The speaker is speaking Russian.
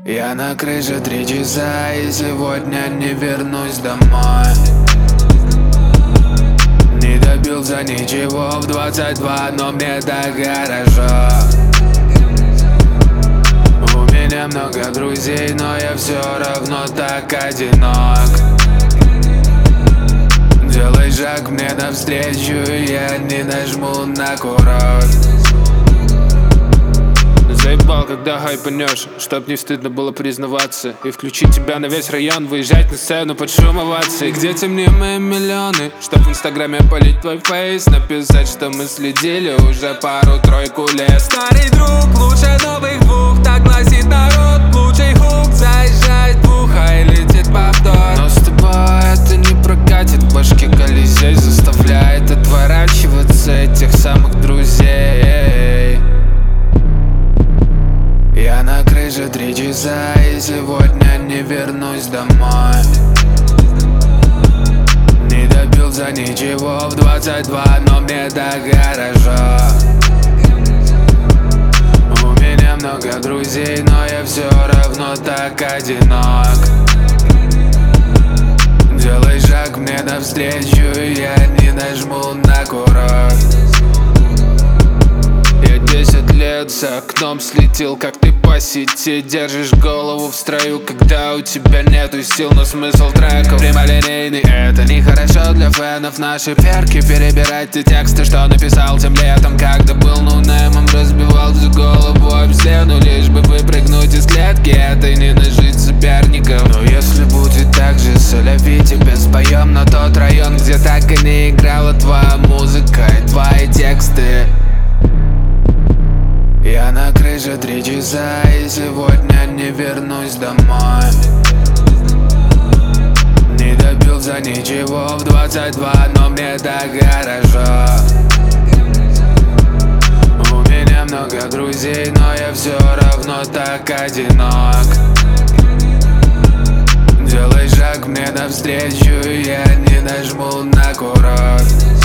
Я на крыше 3 часа и сегодня не вернусь домой. Не добился ничего в 22, но мне так хорошо. У меня много друзей, но я все равно так одинок. Делай шаг мне навстречу, и я не нажму на курок. Заебал, когда хайпанешь, чтоб не стыдно было признаваться. И включить тебя на весь район, выезжать на сцену под шум оваций. Где темнее мои миллионы, чтоб в инстаграме полить твой фейс, написать, что мы следили уже пару-тройку лет. Старый друг, лучше новых двух, так гласит народ. Лучший хук заезжает в ухо и летит повтор. Но с тобой это не прокатит, в башке Колизей заставляет отворачиваться этих самых друзей. Я на крыше 3 часа и сегодня не вернусь домой. Не добился ничего в 22, но мне так хорошо. У меня много друзей, но я все равно так одинок. Делай шаг мне навстречу, и я не нажму на курок. Я 10 лет за окном следил, как ты по сети держишь голову в строю, когда у тебя нету сил, но смысл треков прямолинейный. Это нехорошо для фенов нашей перки, перебирать те тексты, что написал тем летом, когда был ноунеймом, разбивал всю голову об стену, лишь бы выпрыгнуть из клетки этой, не нажить соперников. Но если будет так же, солови тебе споем на тот район, где так и не играла твоя музыка и твои тексты. Я на крыше 3 часа и сегодня не вернусь домой. Не добился ничего в 22, но мне так хорошо. У меня много друзей, но я все равно так одинок. Делай шаг мне навстречу, и я не нажму на курок.